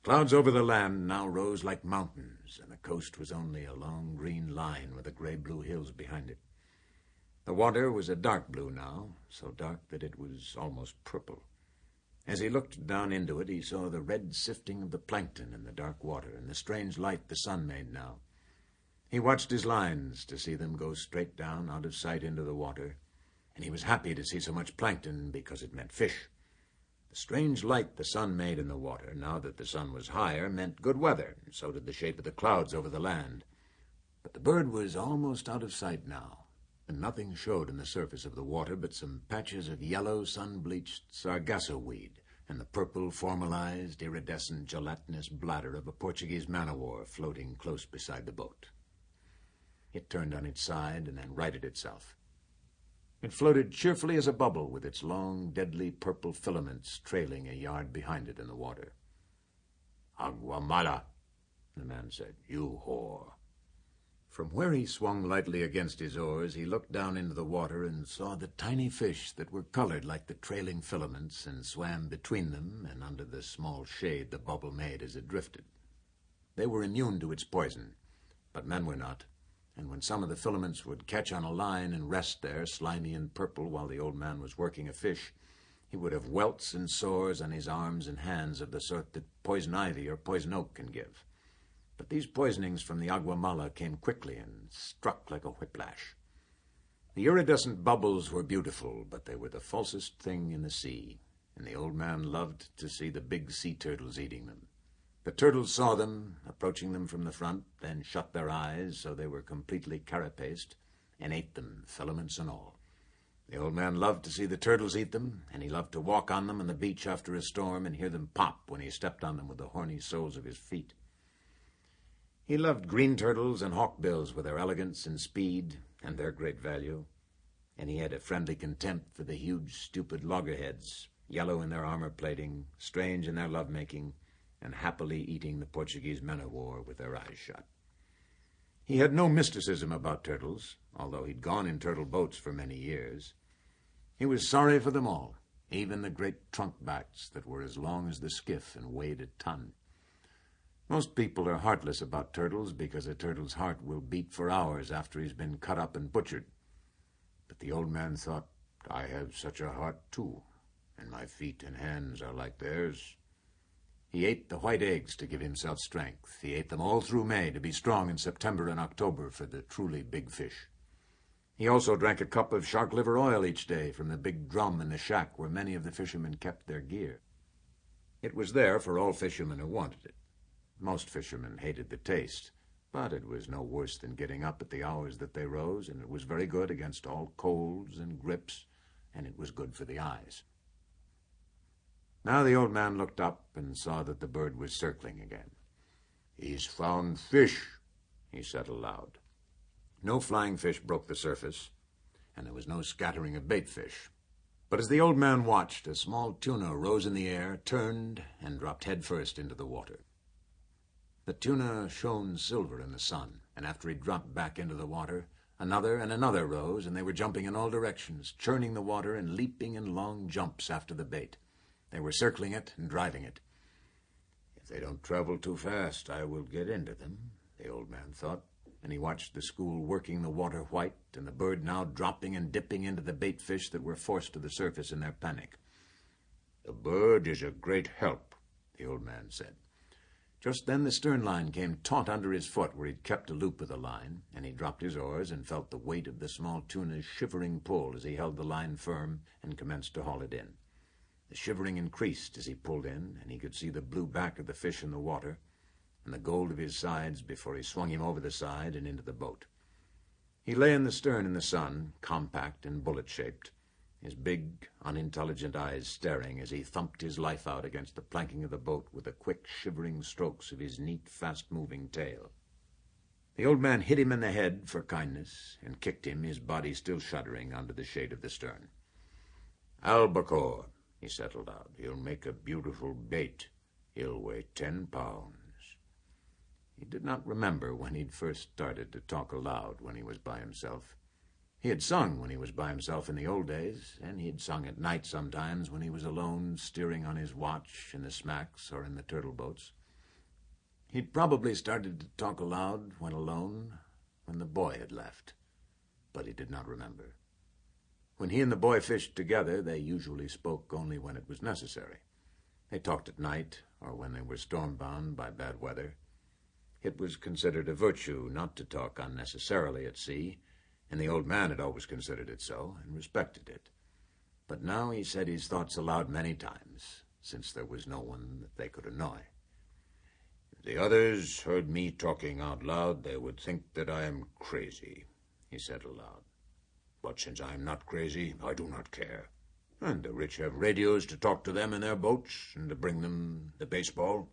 Clouds over the land now rose like mountains, and the coast was only a long green line with the gray-blue hills behind it. The water was a dark blue now, so dark that it was almost purple. As he looked down into it, he saw the red sifting of the plankton in the dark water and the strange light the sun made now. He watched his lines to see them go straight down out of sight into the water, and he was happy to see so much plankton because it meant fish. The strange light the sun made in the water, now that the sun was higher, meant good weather, and so did the shape of the clouds over the land. But the bird was almost out of sight now, and nothing showed in the surface of the water but some patches of yellow, sun-bleached sargasso weed and the purple, formalized, iridescent, gelatinous bladder of a Portuguese man-o-war floating close beside the boat. It turned on its side and then righted itself. It floated cheerfully as a bubble, with its long, deadly purple filaments trailing a yard behind it in the water. "Agua mala," the man said. "You whore." From where he swung lightly against his oars, he looked down into the water and saw the tiny fish that were colored like the trailing filaments and swam between them and under the small shade the bubble made as it drifted. They were immune to its poison, but men were not. And when some of the filaments would catch on a line and rest there, slimy and purple, while the old man was working a fish, he would have welts and sores on his arms and hands of the sort that poison ivy or poison oak can give. But these poisonings from the agua mala came quickly and struck like a whiplash. The iridescent bubbles were beautiful, but they were the falsest thing in the sea, and the old man loved to see the big sea turtles eating them. The turtles saw them, approaching them from the front, then shut their eyes so they were completely carapaced, and ate them, filaments and all. The old man loved to see the turtles eat them, and he loved to walk on them on the beach after a storm and hear them pop when he stepped on them with the horny soles of his feet. He loved green turtles and hawkbills with their elegance and speed and their great value, and he had a friendly contempt for the huge, stupid loggerheads, yellow in their armor plating, strange in their love-making, and happily eating the Portuguese men-of-war with their eyes shut. He had no mysticism about turtles, although he'd gone in turtle boats for many years. He was sorry for them all, even the great trunk-backs that were as long as the skiff and weighed a ton. Most people are heartless about turtles because a turtle's heart will beat for hours after he's been cut up and butchered. But the old man thought, "I have such a heart, too, and my feet and hands are like theirs." He ate the white eggs to give himself strength. He ate them all through May to be strong in September and October for the truly big fish. He also drank a cup of shark liver oil each day from the big drum in the shack where many of the fishermen kept their gear. It was there for all fishermen who wanted it. Most fishermen hated the taste, but it was no worse than getting up at the hours that they rose, and it was very good against all colds and grips, and it was good for the eyes. Now the old man looked up and saw that the bird was circling again. "He's found fish," he said aloud. No flying fish broke the surface, and there was no scattering of bait fish. But as the old man watched, a small tuna rose in the air, turned, and dropped head first into the water. The tuna shone silver in the sun, and after he dropped back into the water, another and another rose, and they were jumping in all directions, churning the water and leaping in long jumps after the bait. They were circling it and driving it. "If they don't travel too fast, I will get into them," the old man thought, and he watched the school working the water white and the bird now dropping and dipping into the bait fish that were forced to the surface in their panic. "The bird is a great help," the old man said. Just then the stern line came taut under his foot where he'd kept a loop of the line, and he dropped his oars and felt the weight of the small tuna's shivering pull as he held the line firm and commenced to haul it in. The shivering increased as he pulled in, and he could see the blue back of the fish in the water and the gold of his sides before he swung him over the side and into the boat. He lay in the stern in the sun, compact and bullet-shaped, his big, unintelligent eyes staring as he thumped his life out against the planking of the boat with the quick, shivering strokes of his neat, fast-moving tail. The old man hit him in the head for kindness and kicked him, his body still shuddering, under the shade of the stern. "Albacore," he said aloud. "He'll make a beautiful bait. He'll weigh 10 pounds. He did not remember when he'd first started to talk aloud when he was by himself. He had sung when he was by himself in the old days, and he had sung at night sometimes when he was alone, steering on his watch in the smacks or in the turtle boats. He'd probably started to talk aloud when alone, when the boy had left, but he did not remember. When he and the boy fished together, they usually spoke only when it was necessary. They talked at night, or when they were storm-bound by bad weather. It was considered a virtue not to talk unnecessarily at sea, and the old man had always considered it so, and respected it. But now he said his thoughts aloud many times, since there was no one that they could annoy. "If the others heard me talking out loud, they would think that I am crazy," he said aloud. "But since I am not crazy, I do not care. And the rich have radios to talk to them in their boats and to bring them the baseball."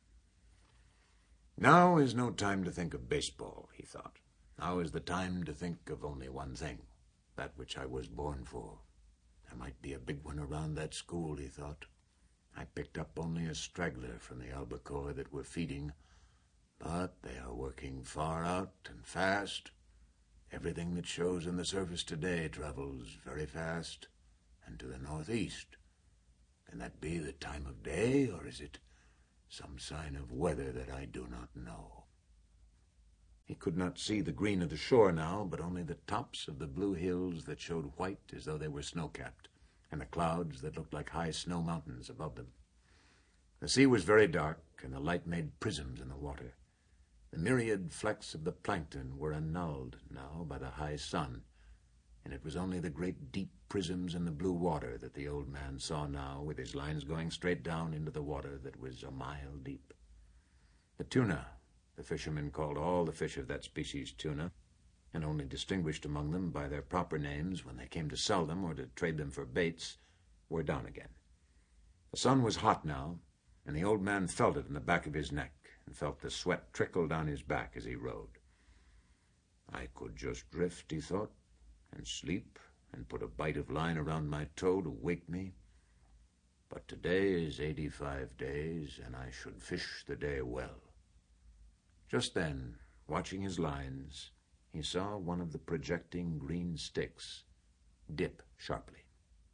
Now is no time to think of baseball, he thought. Now is the time to think of only one thing, that which I was born for. There might be a big one around that school, he thought. I picked up only a straggler from the albacore that were feeding, but they are working far out and fast. Everything that shows in the surface today travels very fast and to the northeast. Can that be the time of day, or is it some sign of weather that I do not know? He could not see the green of the shore now, but only the tops of the blue hills that showed white as though they were snow-capped, and the clouds that looked like high snow mountains above them. The sea was very dark, and the light made prisms in the water. The myriad flecks of the plankton were annulled now by the high sun, and it was only the great deep prisms in the blue water that the old man saw now, with his lines going straight down into the water that was a mile deep. The tuna, the fishermen called all the fish of that species tuna, and only distinguished among them by their proper names when they came to sell them or to trade them for baits, were down again. The sun was hot now, and the old man felt it in the back of his neck, and felt the sweat trickle down his back as he rowed. I could just drift, he thought, and sleep, and put a bight of line around my toe to wake me. But today is 85 days, and I should fish the day well. Just then, watching his lines, he saw one of the projecting green sticks dip sharply.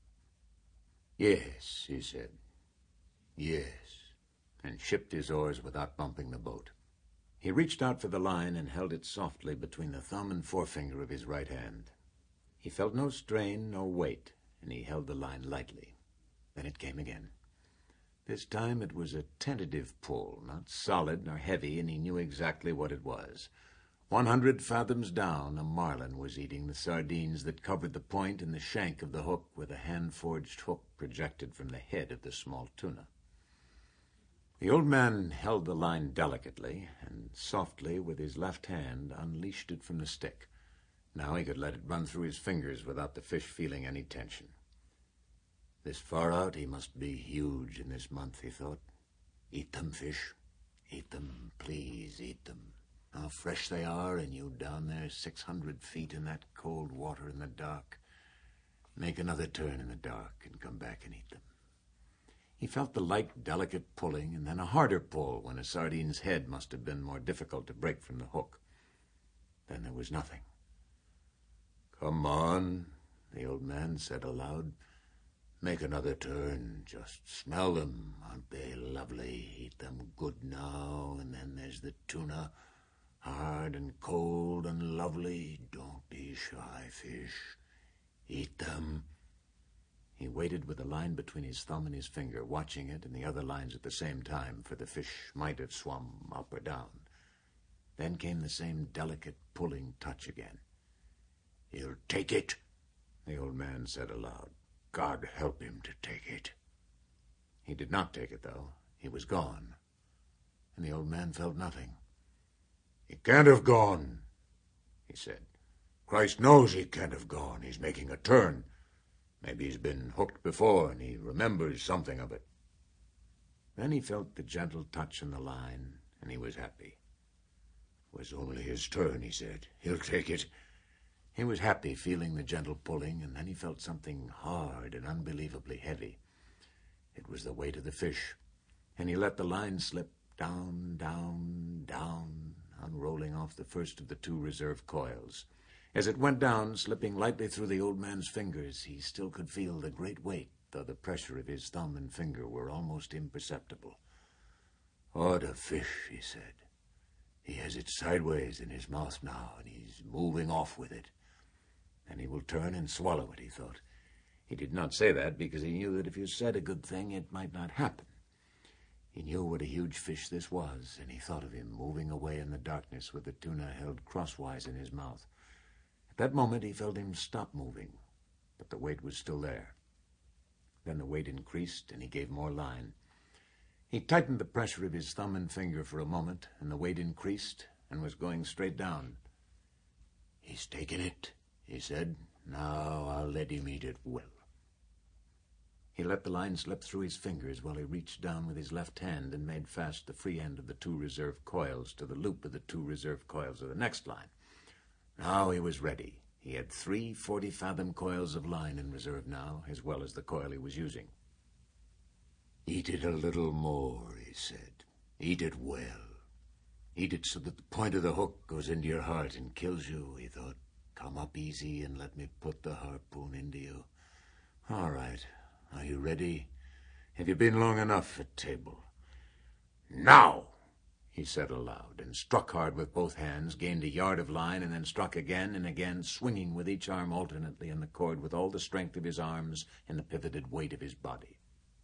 "Yes," he said. "Yes," and shipped his oars without bumping the boat. He reached out for the line and held it softly between the thumb and forefinger of his right hand. He felt no strain, no weight, and he held the line lightly. Then it came again. This time it was a tentative pull, not solid nor heavy, and he knew exactly what it was. 100 fathoms down, a marlin was eating the sardines that covered the point and the shank of the hook where the hand-forged hook projected from the head of the small tuna. The old man held the line delicately, and softly with his left hand unleashed it from the stick. Now he could let it run through his fingers without the fish feeling any tension. This far out he must be huge in this month, he thought. Eat them, fish. Eat them, please, eat them. How fresh they are, and you down there 600 feet in that cold water in the dark. Make another turn in the dark and come back and eat them. He felt the light, delicate pulling, and then a harder pull when a sardine's head must have been more difficult to break from the hook. Then there was nothing. "Come on," the old man said aloud. "Make another turn. Just smell them. Aren't they lovely? Eat them good now. And then there's the tuna, hard and cold and lovely. Don't be shy, fish. Eat them." He waited with the line between his thumb and his finger, watching it and the other lines at the same time, for the fish might have swum up or down. Then came the same delicate pulling touch again. "He'll take it," the old man said aloud. "God help him to take it." He did not take it, though. He was gone, and the old man felt nothing. "He can't have gone," he said. "Christ knows he can't have gone. He's making a turn. Maybe he's been hooked before, and he remembers something of it." Then he felt the gentle touch on the line, and he was happy. "It was only his turn," he said. "He'll take it." He was happy, feeling the gentle pulling, and then he felt something hard and unbelievably heavy. It was the weight of the fish, and he let the line slip down, down, down, unrolling off the first of the 2 reserve coils. As it went down, slipping lightly through the old man's fingers, he still could feel the great weight, though the pressure of his thumb and finger were almost imperceptible. "What a fish," he said. He has it sideways in his mouth now, and he's moving off with it. And he will turn and swallow it, he thought. He did not say that because he knew that if you said a good thing, it might not happen. He knew what a huge fish this was, and he thought of him moving away in the darkness with the tuna held crosswise in his mouth. At that moment, he felt him stop moving, but the weight was still there. Then the weight increased, and he gave more line. He tightened the pressure of his thumb and finger for a moment, and the weight increased and was going straight down. "He's taken it," he said. "Now I'll let him eat it well." He let the line slip through his fingers while he reached down with his left hand and made fast the free end of the 2 reserve coils to the loop of the 2 reserve coils of the next line. Now he was ready. He had 3 40-fathom coils of line in reserve now, as well as the coil he was using. "Eat it a little more," he said. "Eat it well. Eat it so that the point of the hook goes into your heart and kills you," he thought. "Come up easy and let me put the harpoon into you. All right. Are you ready? Have you been long enough at table?" "Now!" he said aloud, and struck hard with both hands, gained a yard of line, and then struck again and again, swinging with each arm alternately in the cord with all the strength of his arms and the pivoted weight of his body.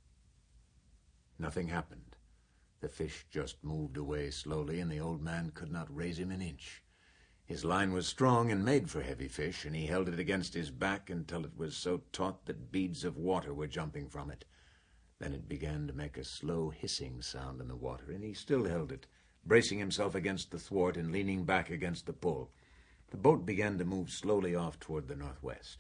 Nothing happened. The fish just moved away slowly, and the old man could not raise him an inch. His line was strong and made for heavy fish, and he held it against his back until it was so taut that beads of water were jumping from it. Then it began to make a slow hissing sound in the water, and he still held it, bracing himself against the thwart and leaning back against the pull. The boat began to move slowly off toward the northwest.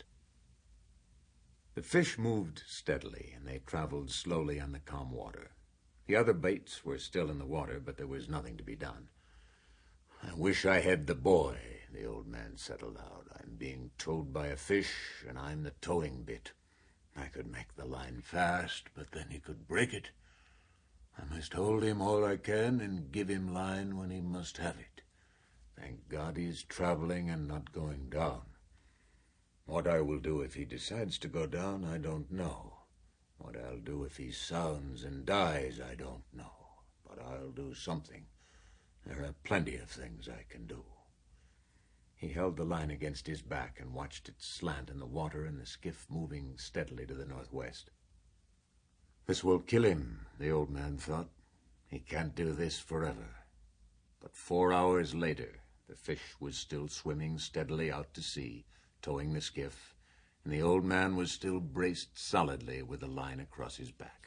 The fish moved steadily, and they traveled slowly on the calm water. The other baits were still in the water, but there was nothing to be done. "I wish I had the boy," the old man said aloud. "I'm being towed by a fish, and I'm the towing bit. I could make the line fast, but then he could break it. I must hold him all I can and give him line when he must have it. Thank God he's traveling and not going down. What I will do if he decides to go down, I don't know. What I'll do if he sounds and dies, I don't know. But I'll do something. There are plenty of things I can do." He held the line against his back and watched it slant in the water and the skiff moving steadily to the northwest. This will kill him, the old man thought. He can't do this forever. But 4 hours later, the fish was still swimming steadily out to sea, towing the skiff, and the old man was still braced solidly with the line across his back.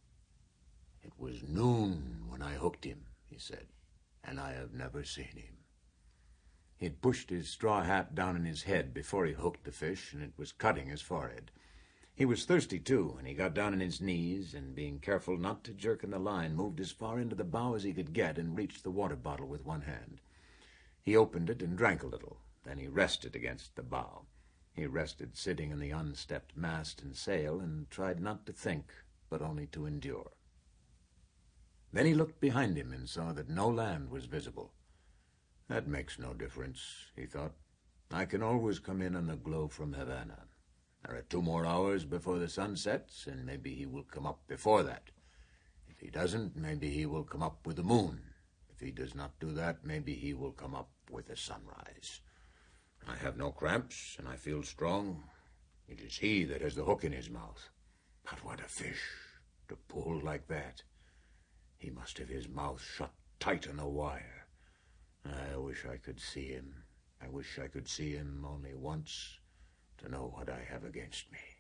"It was noon when I hooked him," he said, "and I have never seen him." He had pushed his straw hat down on his head before he hooked the fish, and it was cutting his forehead. He was thirsty, too, and he got down on his knees, and being careful not to jerk in the line, moved as far into the bow as he could get and reached the water bottle with one hand. He opened it and drank a little. Then he rested against the bow. He rested sitting in the unstepped mast and sail and tried not to think, but only to endure. Then he looked behind him and saw that no land was visible. "That makes no difference," he thought. "I can always come in on the glow from Havana. There are 2 more hours before the sun sets, and maybe he will come up before that. If he doesn't, maybe he will come up with the moon. If he does not do that, maybe he will come up with the sunrise. I have no cramps, and I feel strong. It is he that has the hook in his mouth. But what a fish, to pull like that. He must have his mouth shut tight on the wire. I wish I could see him. I wish I could see him only once to know what I have against me."